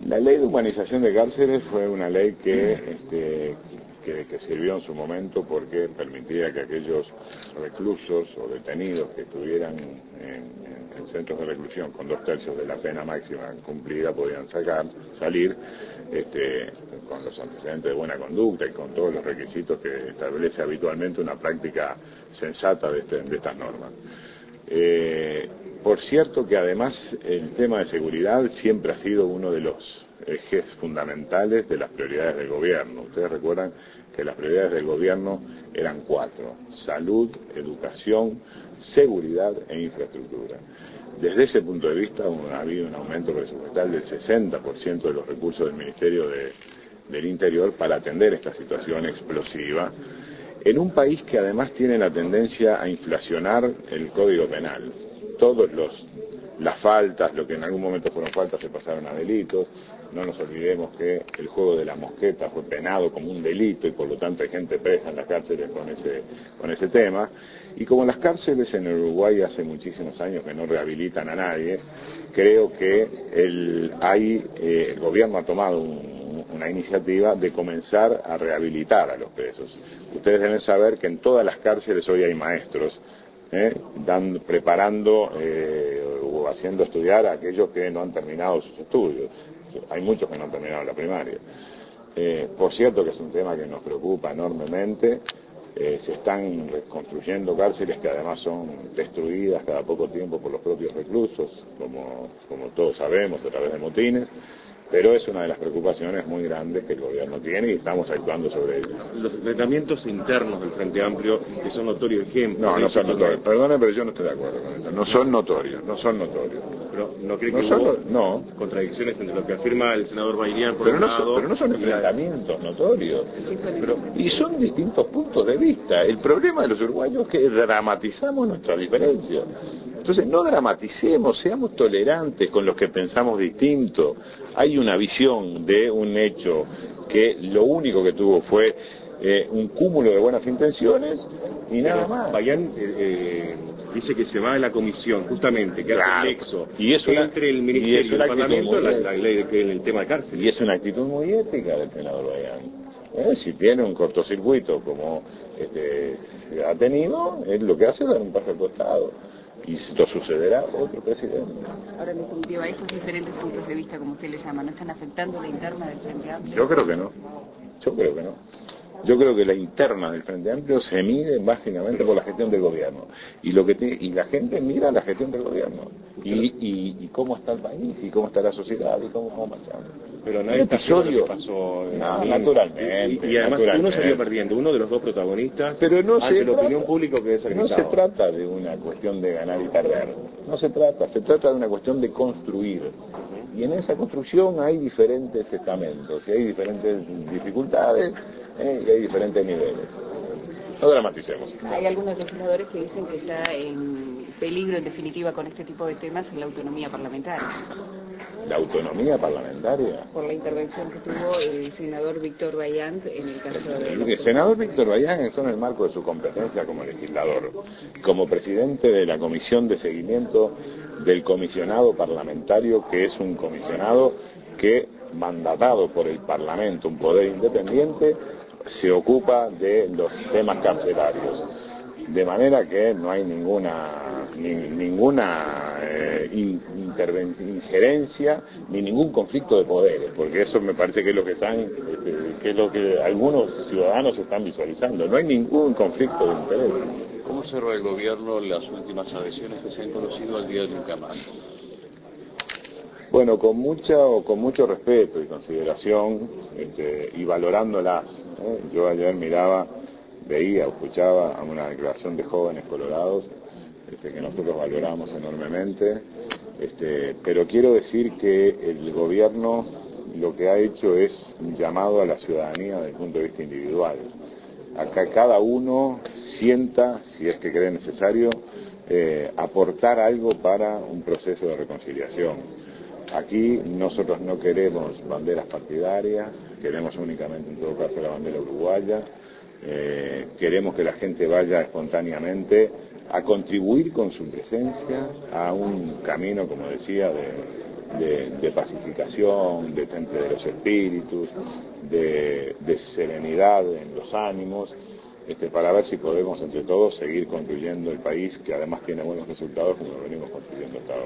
La ley de humanización de cárceles fue una ley que sirvió en su momento porque permitía que aquellos reclusos o detenidos que estuvieran en centros de reclusión con 2/3 de la pena máxima cumplida podían salir con los antecedentes de buena conducta y con todos los requisitos que establece habitualmente una práctica sensata de estas normas. Por cierto que además el tema de seguridad siempre ha sido uno de los ejes fundamentales de las prioridades del gobierno. Ustedes recuerdan que las prioridades del gobierno eran 4: salud, educación, seguridad e infraestructura. Desde ese punto de vista ha habido un aumento presupuestal del 60% de los recursos del Ministerio del Interior para atender esta situación explosiva en un país que además tiene la tendencia a inflacionar el Código Penal. Las faltas, lo que en algún momento fueron faltas, se pasaron a delitos. No nos olvidemos que el juego de la mosqueta fue penado como un delito y por lo tanto hay gente presa en las cárceles con ese tema. Y como las cárceles en Uruguay hace muchísimos años que no rehabilitan a nadie, creo que el gobierno ha tomado una iniciativa de comenzar a rehabilitar a los presos. Ustedes deben saber que en todas las cárceles hoy hay maestros preparando o haciendo estudiar a aquellos que no han terminado sus estudios. Hay muchos que no han terminado la primaria. Por cierto que es un tema que nos preocupa enormemente. Se están reconstruyendo cárceles que además son destruidas cada poco tiempo por los propios reclusos, como todos sabemos, a través de motines. Pero es una de las preocupaciones muy grandes que el gobierno tiene y estamos actuando sobre ello. Los enfrentamientos internos del Frente Amplio, que son notorios ejemplos... No son notorios. Perdone, pero yo no estoy de acuerdo con eso. No son notorios. Pero ¿no cree que hubo contradicciones entre lo que afirma el senador Bailián por un lado... Pero no son enfrentamientos notorios. Y son distintos puntos de vista. El problema de los uruguayos es que dramatizamos nuestras diferencias. Entonces no dramaticemos, seamos tolerantes con los que pensamos distinto. Hay una visión de un hecho que lo único que tuvo fue un cúmulo de buenas intenciones y nada más. Bailián dice que se va de la comisión, justamente, que hace el nexo entre el Ministerio y el Parlamento la ley en el tema de cárcel. Y es una actitud muy ética del senador Bailián. Si tiene un cortocircuito como se ha tenido, él lo que hace es dar un paso al costado. Y esto sucederá a otro presidente. Ahora, en definitiva, estos diferentes puntos de vista, como usted le llama, ¿no están afectando la interna del Frente Amplio? Yo creo que no. Yo creo que la interna del Frente Amplio se mide básicamente por la gestión del gobierno. Y la gente mira la gestión del gobierno. Y cómo está el país, y cómo está la sociedad, y cómo vamos marchando. Pero nadie episodio pasó naturalmente. Y además uno salió perdiendo, uno de los dos protagonistas, pero no ante la opinión pública que es no se trata de una cuestión de ganar y perder. Se trata de una cuestión de construir. Y en esa construcción hay diferentes estamentos, y hay diferentes dificultades, y hay diferentes niveles. No dramaticemos. Hay algunos legisladores que dicen que está en peligro, en definitiva, con este tipo de temas, la autonomía parlamentaria. ¿La autonomía parlamentaria? Por la intervención que tuvo el senador Víctor Bailián en el caso de... El senador Víctor Bailián está en el marco de su competencia como legislador, como presidente de la Comisión de Seguimiento del Comisionado Parlamentario, que es un comisionado que, mandatado por el Parlamento, un poder independiente, se ocupa de los temas carcelarios. De manera que no hay ninguna injerencia ni ningún conflicto de poderes, porque eso me parece que es lo que algunos ciudadanos están visualizando. No hay ningún conflicto de interés. ¿Cómo observa el gobierno las últimas adhesiones que se han conocido al día de Tucumán? Bueno, con mucho respeto y consideración, y valorándolas. Yo ayer veía o escuchaba a una declaración de jóvenes colorados que nosotros valoramos enormemente, pero quiero decir que el gobierno lo que ha hecho es un llamado a la ciudadanía desde el punto de vista individual. Acá cada uno sienta, si es que cree necesario, aportar algo para un proceso de reconciliación. Aquí nosotros no queremos banderas partidarias, queremos únicamente en todo caso la bandera uruguaya. Queremos que la gente vaya espontáneamente a contribuir con su presencia a un camino, como decía, de pacificación, de temple de los espíritus, de serenidad en los ánimos, para ver si podemos entre todos seguir construyendo el país, que además tiene buenos resultados como lo venimos construyendo hasta ahora.